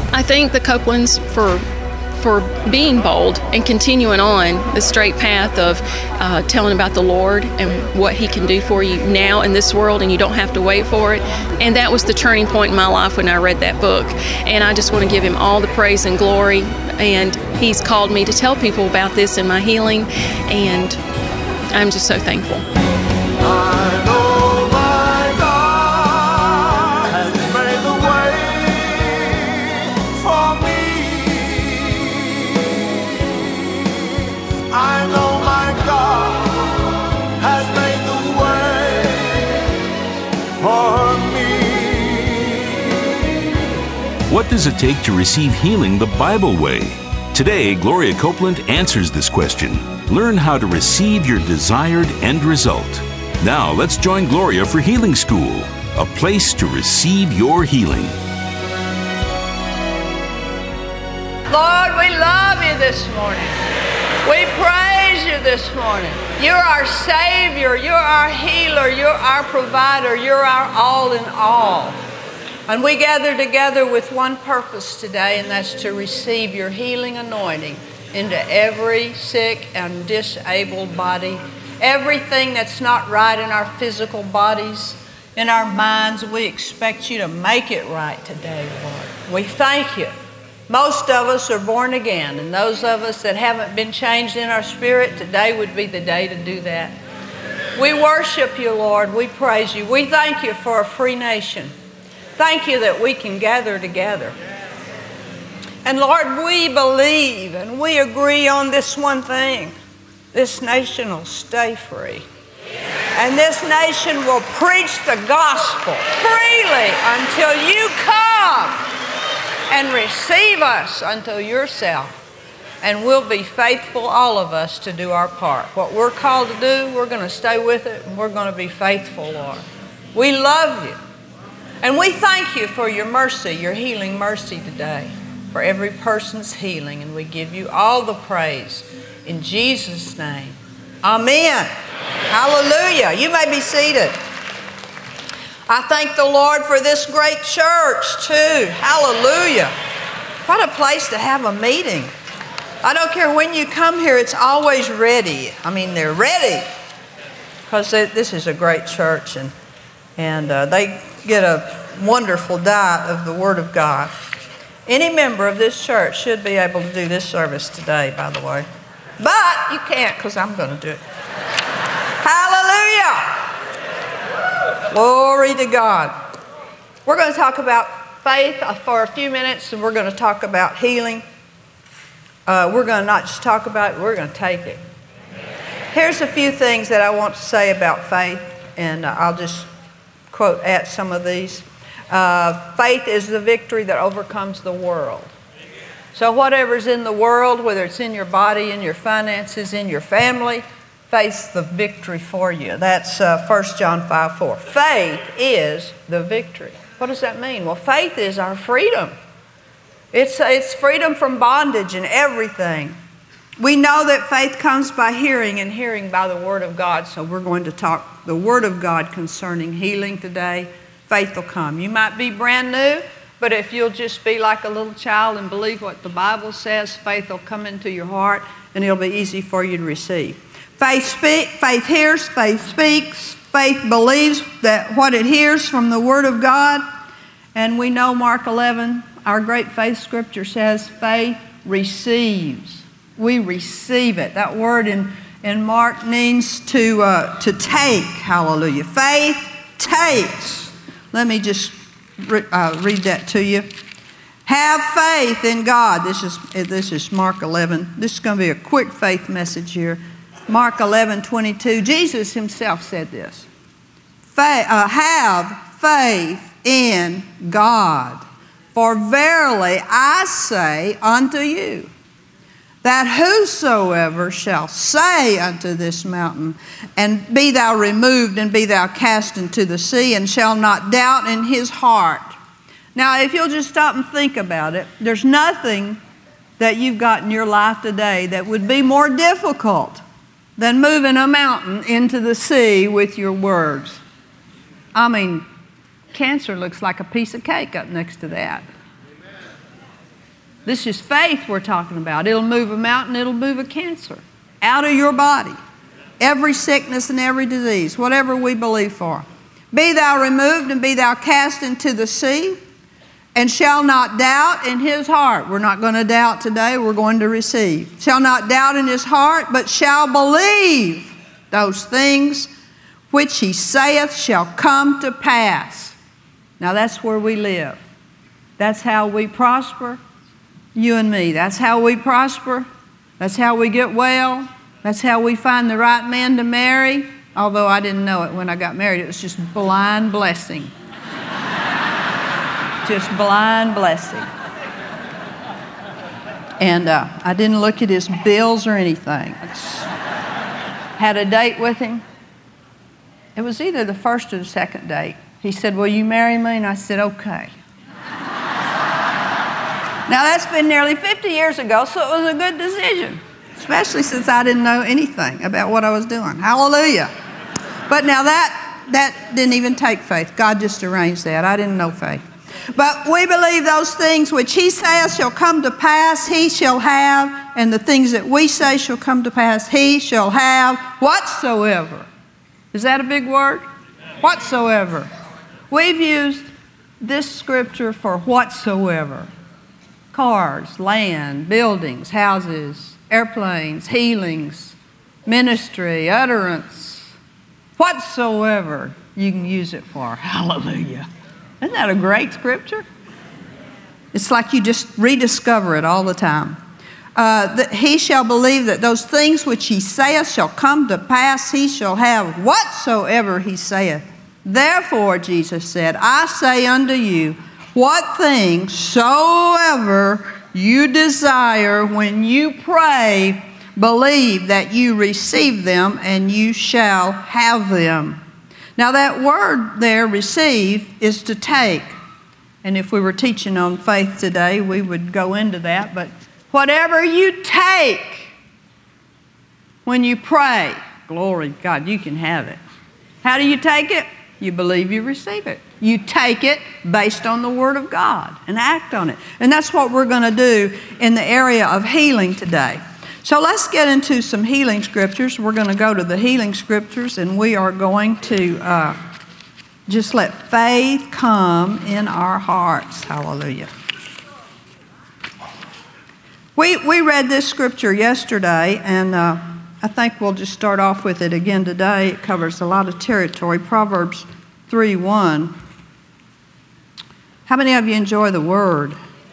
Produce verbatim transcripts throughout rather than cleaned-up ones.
I thank the Copelands for for being bold and continuing on the straight path of uh, telling about the Lord and what He can do for you now in this world, and you don't have to wait for it. And that was the turning point in my life when I read that book. And I just want to give Him all the praise and glory. And He's called me to tell people about this and my healing, and I'm just so thankful. I know my God has made the way for me. I know my God has made the way for me. What does it take to receive healing the Bible way? Today, Gloria Copeland answers this question. Learn how to receive your desired end result. Now, let's join Gloria for Healing School, a place to receive your healing. Lord, we love you this morning. We praise you this morning. You're our Savior. You're our healer. You're our provider. You're our all in all. And we gather together with one purpose today, and that's to receive your healing anointing into every sick and disabled body. Everything that's not right in our physical bodies, in our minds, we expect you to make it right today, Lord. We thank you. Most of us are born again, and those of us that haven't been changed in our spirit, today would be the day to do that. We worship you, Lord. We praise you. We thank you for a free nation. Thank you that we can gather together. And Lord, we believe and we agree on this one thing. This nation will stay free. And this nation will preach the gospel freely until you come and receive us unto yourself. And we'll be faithful, all of us, to do our part. What we're called to do, we're going to stay with it, and we're going to be faithful, Lord. We love you. And we thank you for your mercy, your healing mercy today, for every person's healing. And we give you all the praise in Jesus' name. Amen. Hallelujah. You may be seated. I thank the Lord for this great church too. Hallelujah. What a place to have a meeting. I don't care when you come here, it's always ready. I mean, they're ready. Because this is a great church, and, and uh, they get a wonderful diet of the Word of God. Any member of this church should be able to do this service today, by the way. But you can't, because I'm going to do it. Hallelujah! Glory to God. We're going to talk about faith for a few minutes, and we're going to talk about healing. Uh, we're going to not just talk about it, we're going to take it. Here's a few things that I want to say about faith, and I'll just quote at some of these. Uh, faith is the victory that overcomes the world. So whatever's in the world, whether it's in your body, in your finances, in your family, faith's the victory for you. That's uh, First John five four. Faith is the victory. What does that mean? Well, faith is our freedom. It's, it's freedom from bondage and everything. We know that faith comes by hearing, and hearing by the Word of God. So we're going to talk the Word of God concerning healing today. Faith will come. You might be brand new, but if you'll just be like a little child and believe what the Bible says, faith will come into your heart, and it'll be easy for you to receive. Faith speak, faith hears, faith speaks. Faith believes that what it hears from the Word of God. And we know Mark eleven, our great faith scripture says, faith receives. We receive it. That word in, in Mark means to, uh, to take. Hallelujah. Faith takes. Let me just re- uh, read that to you. Have faith in God. This is, this is Mark eleven. This is going to be a quick faith message here. Mark eleven twenty-two. Jesus himself said this. Fa- uh, have faith in God. For verily I say unto you, that whosoever shall say unto this mountain, and be thou removed, and be thou cast into the sea, and shall not doubt in his heart. Now, if you'll just stop and think about it, there's nothing that you've got in your life today that would be more difficult than moving a mountain into the sea with your words. I mean, cancer looks like a piece of cake up next to that. This is faith we're talking about. It'll move a mountain, it'll move a cancer out of your body. Every sickness and every disease, whatever we believe for. Be thou removed and be thou cast into the sea, and shall not doubt in his heart. We're not going to doubt today, we're going to receive. Shall not doubt in his heart, but shall believe those things which he saith shall come to pass. Now that's where we live. That's how we prosper, you and me. That's how we prosper. That's how we get well. That's how we find the right man to marry. Although I didn't know it when I got married. It was just blind blessing. Just blind blessing. And uh, I didn't look at his bills or anything. I just had a date with him. It was either the first or the second date. He said, will you marry me? And I said, okay. Now that's been nearly fifty years ago, so it was a good decision. Especially since I didn't know anything about what I was doing. Hallelujah. But now that, that didn't even take faith. God just arranged that. I didn't know faith. But we believe those things which he saith shall come to pass, he shall have, and the things that we say shall come to pass, he shall have whatsoever. Is that a big word? Whatsoever. We've used this scripture for whatsoever. Cars, land, buildings, houses, airplanes, healings, ministry, utterance, whatsoever you can use it for. Hallelujah. Isn't that a great scripture? It's like you just rediscover it all the time. Uh, that he shall believe that those things which he saith shall come to pass, he shall have whatsoever he saith. Therefore, Jesus said, I say unto you, what things soever you desire when you pray, believe that you receive them and you shall have them. Now that word there, receive, is to take. And if we were teaching on faith today, we would go into that. But whatever you take when you pray, glory to God, you can have it. How do you take it? You believe you receive it. You take it based on the Word of God and act on it. And that's what we're going to do in the area of healing today. So let's get into some healing scriptures. We're going to go to the healing scriptures, and we are going to uh, just let faith come in our hearts. Hallelujah. We, we read this scripture yesterday, and uh, I think we'll just start off with it again today. It covers a lot of territory. Proverbs three one. How many of you enjoy the Word?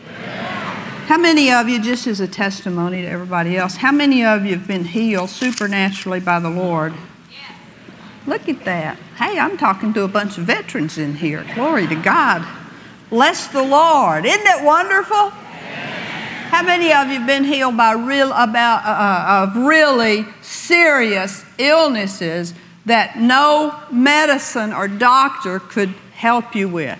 How many of you, just as a testimony to everybody else, how many of you have been healed supernaturally by the Lord? Look at that. Hey, I'm talking to a bunch of veterans in here. Glory to God. Bless the Lord. Isn't it wonderful? How many of you have been healed by real about uh, of really serious illnesses that no medicine or doctor could help you with?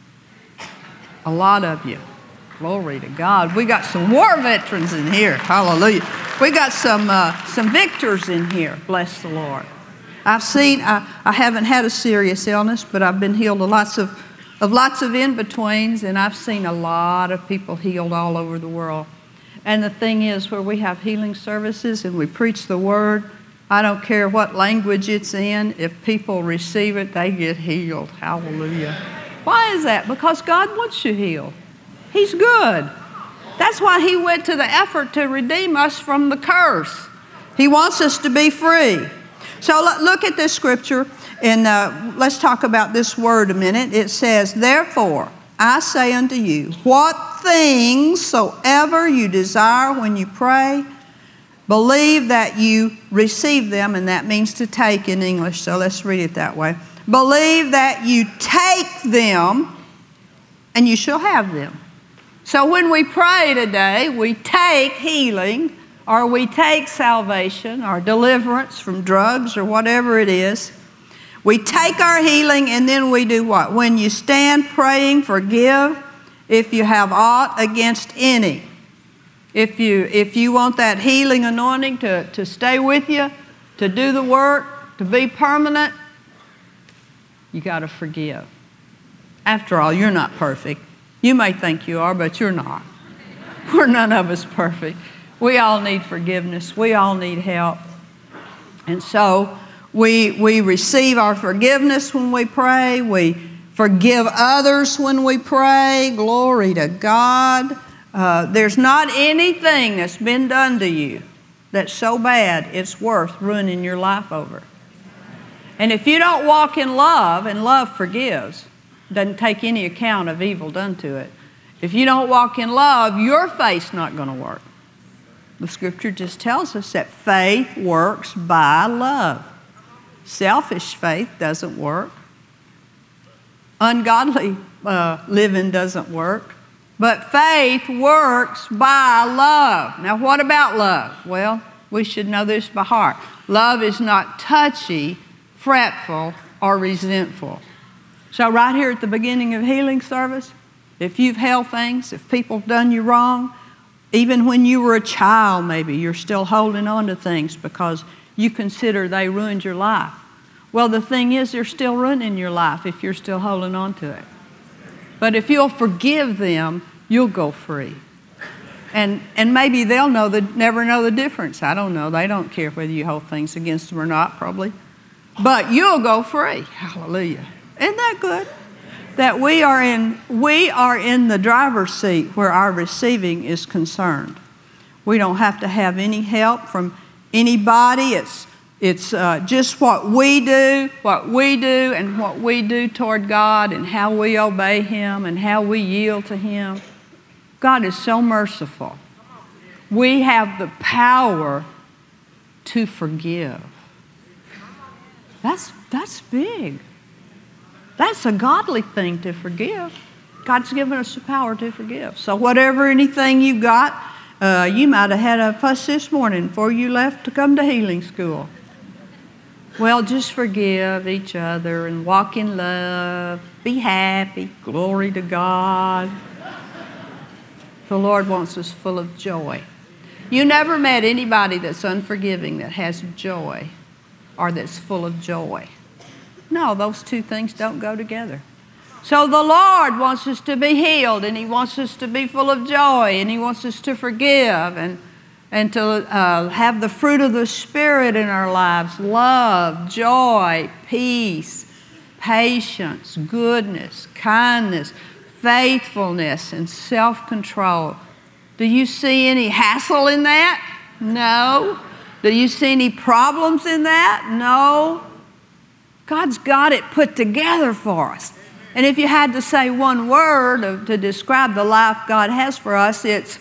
A lot of you. Glory to God. We got some war veterans in here. Hallelujah. We got some uh, some victors in here. Bless the Lord. I've seen, I, I haven't had a serious illness, but I've been healed of lots of, of lots of in-betweens, and I've seen a lot of people healed all over the world. And the thing is, where we have healing services and we preach the Word, I don't care what language it's in, if people receive it, they get healed. Hallelujah. Why is that? Because God wants you healed. He's good. That's why He went to the effort to redeem us from the curse. He wants us to be free. So look at this scripture, and uh, let's talk about this word a minute. It says, therefore, I say unto you, what things soever you desire when you pray, believe that you receive them, and that means to take in English, so let's read it that way. Believe that you take them, and you shall have them. So when we pray today, we take healing, or we take salvation, or deliverance from drugs, or whatever it is. We take our healing, and then we do what? When you stand praying, forgive if you have aught against any. If you, if you want that healing anointing to, to stay with you, to do the work, to be permanent, you got to forgive. After all, you're not perfect. You may think you are, but you're not. We're none of us perfect. We all need forgiveness. We all need help. And so we, we receive our forgiveness when we pray. We forgive others when we pray. Glory to God. Uh, there's not anything that's been done to you that's so bad it's worth ruining your life over. And if you don't walk in love, and love forgives, doesn't take any account of evil done to it. If you don't walk in love, your faith's not going to work. The Scripture just tells us that faith works by love. Selfish faith doesn't work. Ungodly uh, living doesn't work. But faith works by love. Now, what about love? Well, we should know this by heart. Love is not touchy, fretful, or resentful. So right here at the beginning of healing service, if you've held things, if people have done you wrong, even when you were a child maybe, you're still holding on to things because you consider they ruined your life. Well, the thing is, they're still ruining your life if you're still holding on to it. But if you'll forgive them, you'll go free. And and maybe they'll know the, never know the difference. I don't know. They don't care whether you hold things against them or not, probably. But you'll go free. Hallelujah. Isn't that good? That we are in we are in the driver's seat where our receiving is concerned. We don't have to have any help from anybody. It's It's uh, just what we do, what we do, and what we do toward God, and how we obey Him, and how we yield to Him. God is so merciful. We have the power to forgive. That's, that's big. That's a godly thing to forgive. God's given us the power to forgive. So whatever, anything you got, uh, you might have had a fuss this morning before you left to come to healing school. Well, just forgive each other and walk in love. Be happy. Glory to God. The Lord wants us full of joy. You never met anybody that's unforgiving that has joy or that's full of joy. No, those two things don't go together. So the Lord wants us to be healed, and He wants us to be full of joy, and He wants us to forgive and and to uh, have the fruit of the Spirit in our lives: love, joy, peace, patience, goodness, kindness, faithfulness, and self-control. Do you see any hassle in that? No. Do you see any problems in that? No. God's got it put together for us. And if you had to say one word of, to describe the life God has for us, it's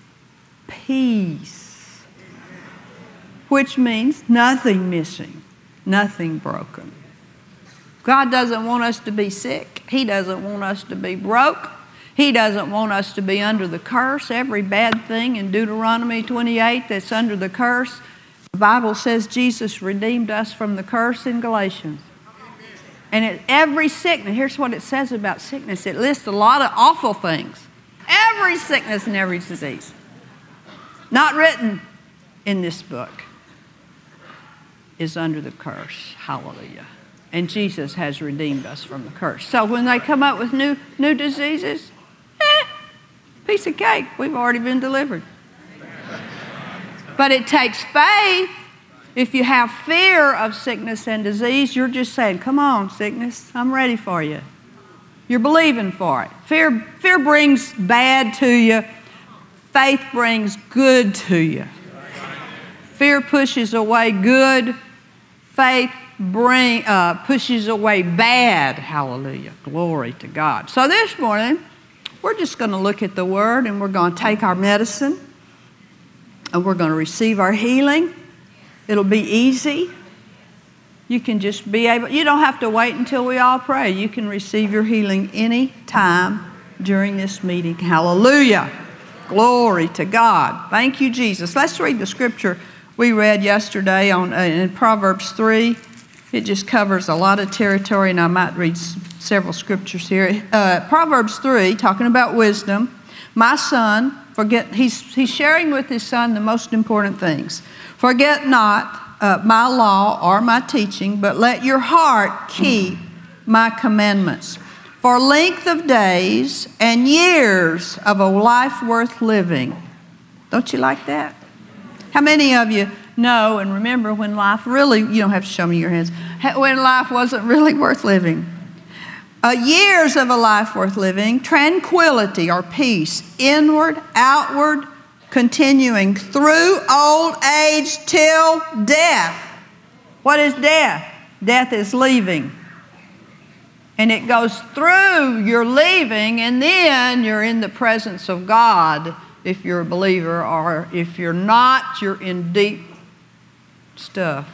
peace, which means nothing missing, nothing broken. God doesn't want us to be sick. He doesn't want us to be broke. He doesn't want us to be under the curse. Every bad thing in Deuteronomy twenty-eight that's under the curse, the Bible says Jesus redeemed us from the curse in Galatians. And it, every sickness, here's what it says about sickness. It lists a lot of awful things. Every sickness and every disease. Not written in this book is under the curse. Hallelujah. And Jesus has redeemed us from the curse. So when they come up with new, new diseases, eh, piece of cake. We've already been delivered. But it takes faith. If you have fear of sickness and disease, you're just saying, come on, sickness, I'm ready for you. You're believing for it. Fear, fear brings bad to you. Faith brings good to you. Fear pushes away good. Faith bring, uh, pushes away bad. Hallelujah. Glory to God. So this morning, we're just going to look at the Word, and we're going to take our medicine, and we're going to receive our healing. It'll be easy. You can just be able, you don't have to wait until we all pray. You can receive your healing any time during this meeting. Hallelujah. Glory to God. Thank you, Jesus. Let's read the scripture we read yesterday on uh, in Proverbs three. It just covers a lot of territory, and I might read s- several scriptures here. Uh, Proverbs three, talking about wisdom. My son, forget, he's, he's sharing with his son the most important things. Forget not uh, my law or my teaching, but let your heart keep my commandments. for length of days and years of a life worth living. Don't you like that? How many of you know and remember when life really, you don't have to show me your hands, when life wasn't really worth living? Uh, years of a life worth living, tranquility or peace, inward, outward, continuing through old age till death. What is death? Death is leaving. And it goes through your leaving, and then you're in the presence of God if you're a believer, or if you're not, you're in deep stuff.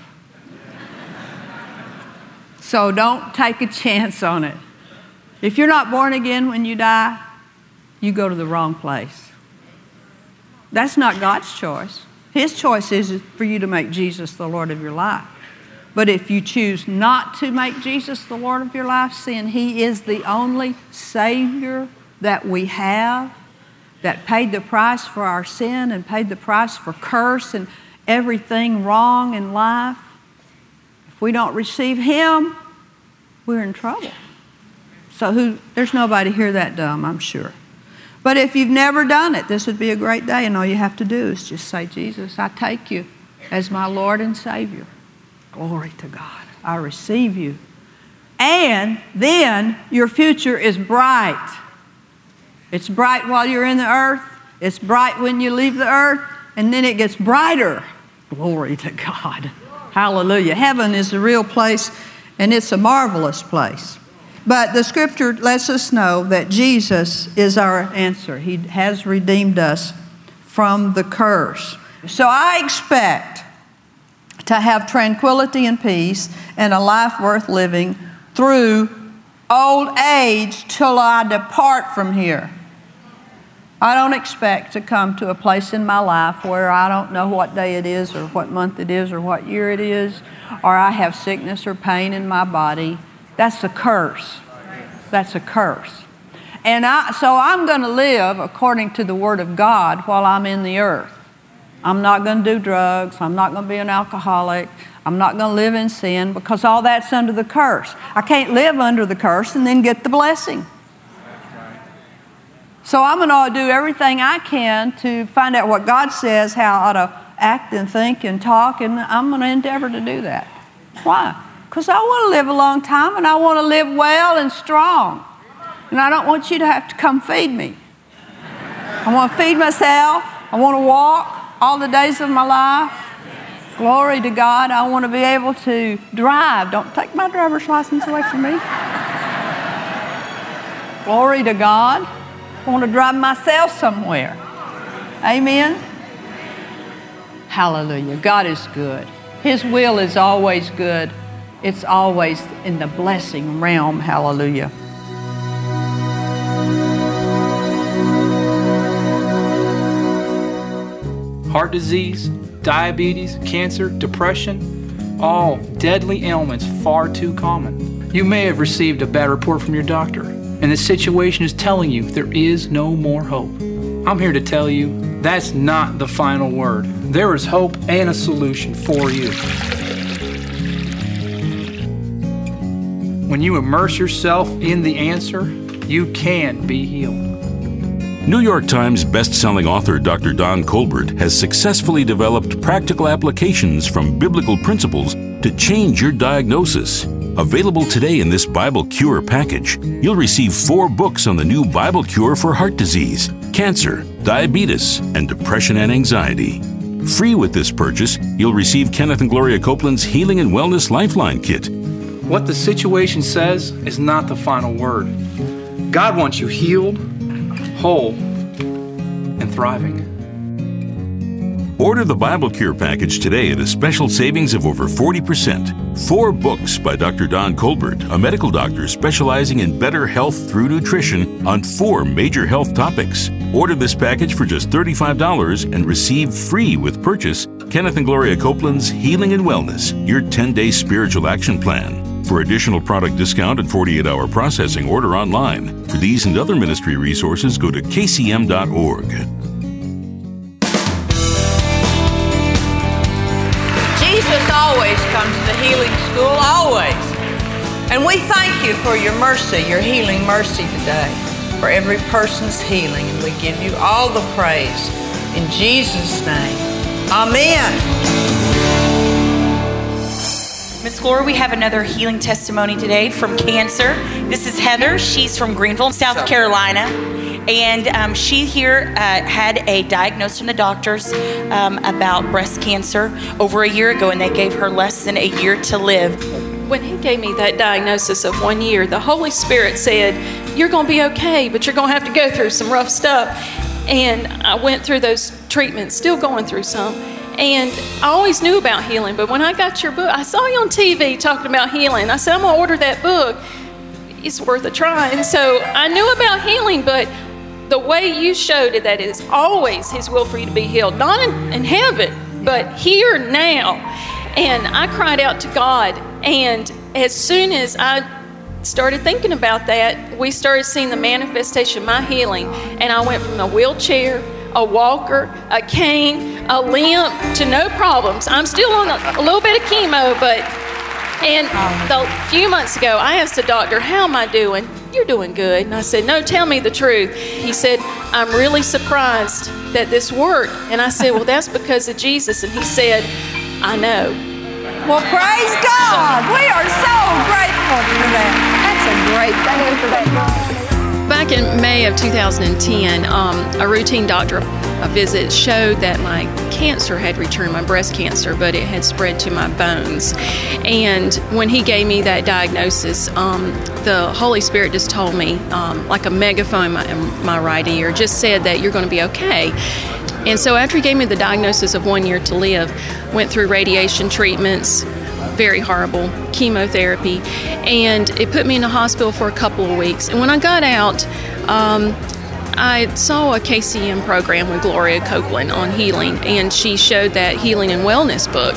So don't take a chance on it. If you're not born again when you die, you go to the wrong place. That's not God's choice. His choice is for you to make Jesus the Lord of your life. But if you choose not to make Jesus the Lord of your life, seeing He is the only Savior that we have, that paid the price for our sin and paid the price for curse and everything wrong in life, if we don't receive Him, we're in trouble. So who, there's nobody here that dumb, I'm sure. But if you've never done it, this would be a great day, and all you have to do is just say, Jesus, I take you as my Lord and Savior. Glory to God. I receive you. And then your future is bright. It's bright while you're in the earth. It's bright when you leave the earth. And then it gets brighter. Glory to God. Hallelujah. Heaven is a real place, and it's a marvelous place. But the Scripture lets us know that Jesus is our answer. He has redeemed us from the curse. So I expect to have tranquility and peace and a life worth living through old age till I depart from here. I don't expect to come to a place in my life where I don't know what day it is or what month it is or what year it is, or I have sickness or pain in my body. That's a curse. That's a curse. And I, so I'm going to live according to the Word of God while I'm in the earth. I'm not going to do drugs. I'm not going to be an alcoholic. I'm not going to live in sin, because all that's under the curse. I can't live under the curse and then get the blessing. So I'm going to do everything I can to find out what God says, how I ought to act and think and talk, and I'm going to endeavor to do that. Why? Because I want to live a long time, and I want to live well and strong. And I don't want you to have to come feed me. I want to feed myself. I want to walk all the days of my life. Glory to God. I want to be able to drive. Don't take my driver's license away from me. Glory to God. I want to drive myself somewhere. Amen. Hallelujah. God is good. His will is always good. It's always in the blessing realm. Hallelujah. Heart disease, diabetes, cancer, depression, all deadly ailments far too common. You may have received a bad report from your doctor, and the situation is telling you there is no more hope. I'm here to tell you that's not the final word. There is hope and a solution for you. When you immerse yourself in the answer, you can be healed. New York Times best-selling author Doctor Don Colbert has successfully developed practical applications from biblical principles to change your diagnosis. Available today in this Bible Cure package, you'll receive four books on the new Bible Cure for heart disease, cancer, diabetes, and depression and anxiety. Free with this purchase, you'll receive Kenneth and Gloria Copeland's Healing and Wellness Lifeline Kit. What the situation says is not the final word. God wants you healed, whole, and thriving. Order the Bible Cure package today at a special savings of over forty percent. Four books by Doctor Don Colbert, a medical doctor specializing in better health through nutrition on four major health topics. Order this package for just thirty-five dollars and receive free with purchase Kenneth and Gloria Copeland's Healing and Wellness, your ten-day spiritual action plan. For additional product discount and forty-eight hour processing, order online. For these and other ministry resources, go to k c m dot org. Jesus always comes to healing school, always. And we thank you for your mercy, your healing mercy today, for every person's healing. And we give you all the praise in Jesus' name. Amen. Miss Gloria, we have another healing testimony today from cancer. This is Heather. She's from Greenville, South Carolina. And um, she here uh, had a diagnosis from the doctors um, about breast cancer over a year ago, and they gave her less than a year to live. When he gave me that diagnosis of one year, the Holy Spirit said, you're going to be okay, but you're going to have to go through some rough stuff. And I went through those treatments, still going through some. And I always knew about healing, but when I got your book, I saw you on T V talking about healing. I said, I'm going to order that book. It's worth a try. And so I knew about healing, but the way you showed it, that it is always His will for you to be healed, not in, in heaven, but here now. And I cried out to God, and as soon as I started thinking about that, we started seeing the manifestation of my healing. And I went from a wheelchair, a walker, a cane, a limp, to no problems. I'm still on a, a little bit of chemo, but, and a few months ago, I asked the doctor, how am I doing? You're doing good. And I said, no, tell me the truth. He said, I'm really surprised that this worked. And I said, well, that's because of Jesus. And he said, I know. Well, praise God. We are so grateful for that. That's a great thing for that. Back in May of two thousand ten, um, a routine doctor a visit showed that my cancer had returned, my breast cancer, but it had spread to my bones. And when he gave me that diagnosis, um, the Holy Spirit just told me, um, like a megaphone in my, in my right ear, just said that you're going to be okay. And so after he gave me the diagnosis of one year to live, went through radiation treatments, very horrible, chemotherapy, and it put me in the hospital for a couple of weeks. And when I got out, um, I saw a K C M program with Gloria Copeland on healing, and she showed that healing and wellness book.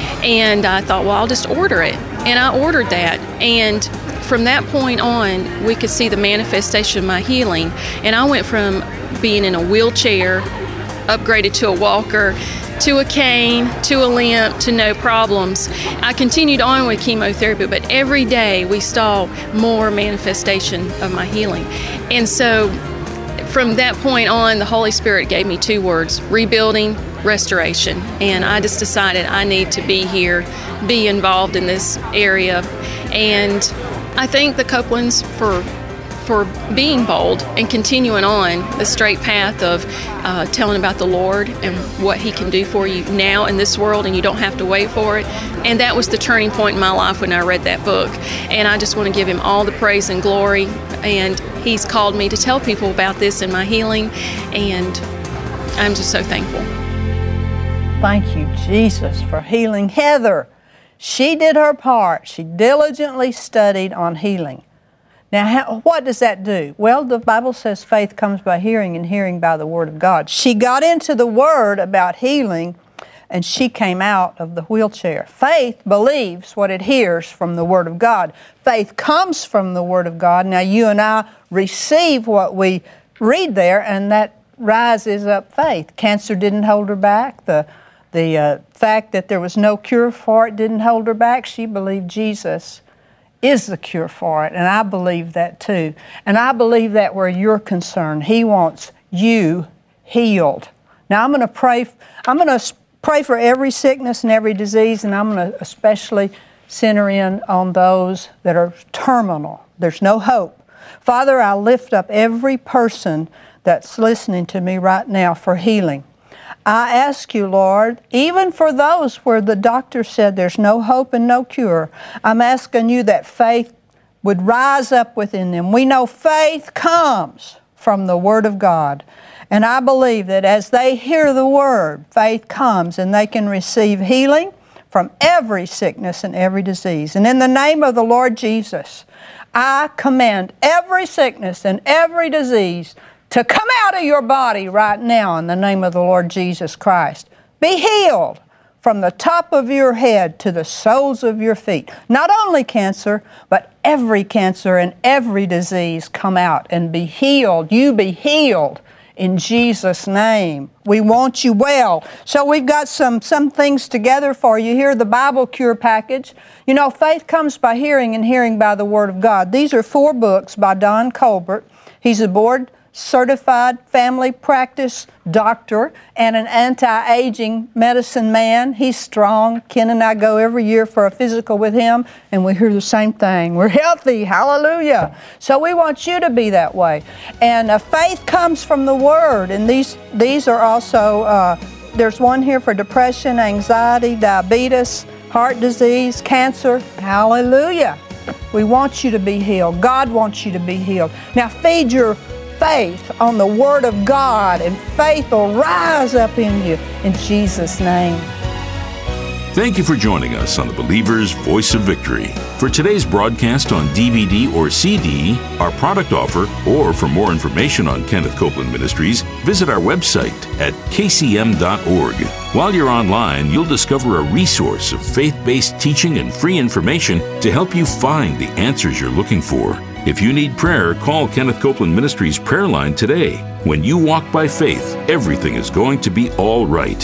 And I thought, well, I'll just order it. And I ordered that. And from that point on, we could see the manifestation of my healing. And I went from being in a wheelchair, upgraded to a walker, to a cane, to a limp, to no problems. I continued on with chemotherapy, but every day we saw more manifestation of my healing. And so from that point on, the Holy Spirit gave me two words: rebuilding, restoration. And I just decided I need to be here, be involved in this area. And I thank the Copelands for for being bold and continuing on the straight path of uh, telling about the Lord and what He can do for you now in this world, and you don't have to wait for it. And that was the turning point in my life when I read that book. And I just want to give Him all the praise and glory. And He's called me to tell people about this and my healing, and I'm just so thankful. Thank you, Jesus, for healing Heather. She did her part. She diligently studied on healing. Now, how, what does that do? Well, the Bible says faith comes by hearing, and hearing by the Word of God. She got into the Word about healing, and she came out of the wheelchair. Faith believes what it hears from the Word of God. Faith comes from the Word of God. Now, you and I receive what we read there, and that rises up faith. Cancer didn't hold her back. The, the uh, fact that there was no cure for it didn't hold her back. She believed Jesus is the cure for it, and I believe that too. And I believe that where you're concerned, He wants you healed. Now I'm going to pray. I'm going to pray for every sickness and every disease, and I'm going to especially center in on those that are terminal. There's no hope. Father, I lift up every person that's listening to me right now for healing. I ask you, Lord, even for those where the doctor said there's no hope and no cure, I'm asking you that faith would rise up within them. We know faith comes from the Word of God. And I believe that as they hear the Word, faith comes and they can receive healing from every sickness and every disease. And in the name of the Lord Jesus, I command every sickness and every disease to come out of your body right now in the name of the Lord Jesus Christ. Be healed from the top of your head to the soles of your feet. Not only cancer, but every cancer and every disease come out and be healed. You be healed in Jesus' name. We want you well. So we've got some, some things together for you here, the Bible Cure package. You know, faith comes by hearing and hearing by the Word of God. These are four books by Don Colbert. He's a board certified family practice doctor and an anti-aging medicine man. He's strong. Ken and I go every year for a physical with him, and we hear the same thing. We're healthy. Hallelujah. So we want you to be that way. And uh, faith comes from the Word, and these, these are also, uh, there's one here for depression, anxiety, diabetes, heart disease, cancer. Hallelujah. We want you to be healed. God wants you to be healed. Now feed your faith on the Word of God, and faith will rise up in you in Jesus' name. Thank you for joining us on the Believer's Voice of Victory. For today's broadcast on D V D or C D, our product offer, or for more information on Kenneth Copeland Ministries, visit our website at k c m dot org. While you're online, you'll discover a resource of faith-based teaching and free information to help you find the answers you're looking for. If you need prayer, call Kenneth Copeland Ministries prayer line today. When you walk by faith, everything is going to be all right.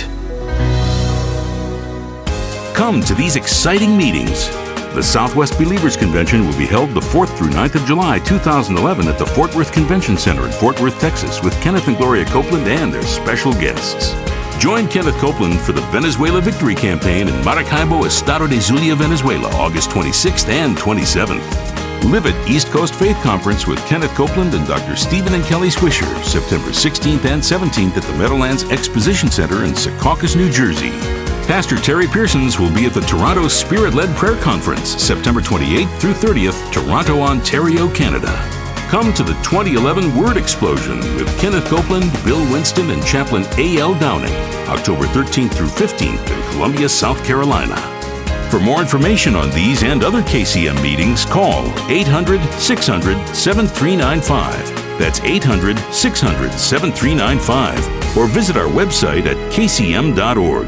Come to these exciting meetings. The Southwest Believers Convention will be held the fourth through ninth of July two thousand eleven at the Fort Worth Convention Center in Fort Worth, Texas, with Kenneth and Gloria Copeland and their special guests. Join Kenneth Copeland for the Venezuela Victory Campaign in Maracaibo, Estado de Zulia, Venezuela, August twenty-sixth and twenty-seventh. Live at East Coast Faith Conference with Kenneth Copeland and Doctor Stephen and Kelly Swisher, September sixteenth and seventeenth at the Meadowlands Exposition Center in Secaucus, New Jersey. Pastor Terry Pearsons will be at the Toronto Spirit-Led Prayer Conference, September twenty-eighth through thirtieth, Toronto, Ontario, Canada. Come to the twenty eleven Word Explosion with Kenneth Copeland, Bill Winston, and Chaplain A L Downing, October thirteenth through fifteenth in Columbia, South Carolina. For more information on these and other K C M meetings, call eight hundred, six hundred, seven three nine five. That's eight hundred, six hundred, seven three nine five. Or visit our website at k c m dot org.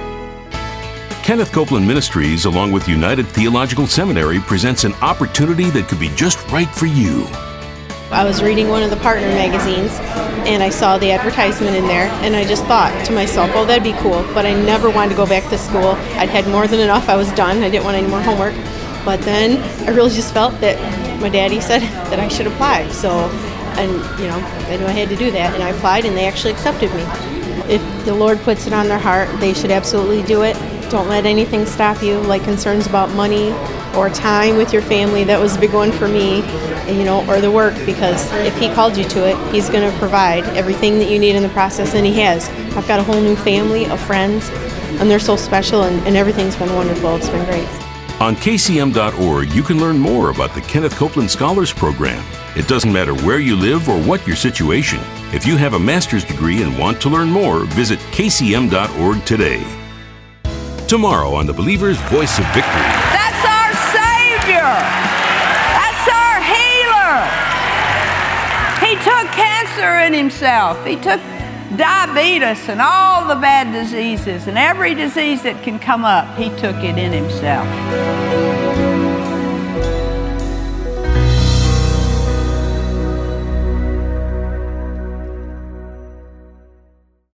Kenneth Copeland Ministries, along with United Theological Seminary, presents an opportunity that could be just right for you. I was reading one of the partner magazines, and I saw the advertisement in there, and I just thought to myself, oh, that'd be cool, but I never wanted to go back to school. I'd had more than enough. I was done. I didn't want any more homework. But then I really just felt that my daddy said that I should apply. So, and you know, I knew I had to do that, and I applied, and they actually accepted me. If the Lord puts it on their heart, they should absolutely do it. Don't let anything stop you, like concerns about money or time with your family. That was a big one for me, you know, or the work, because if He called you to it, He's going to provide everything that you need in the process, and He has. I've got a whole new family of friends, and they're so special, and, and everything's been wonderful. It's been great. On k c m dot org, you can learn more about the Kenneth Copeland Scholars Program. It doesn't matter where you live or what your situation. If you have a master's degree and want to learn more, visit k c m dot org today. Tomorrow on the Believer's Voice of Victory. That's our Savior. That's our healer. He took cancer in Himself. He took diabetes and all the bad diseases and every disease that can come up. He took it in Himself.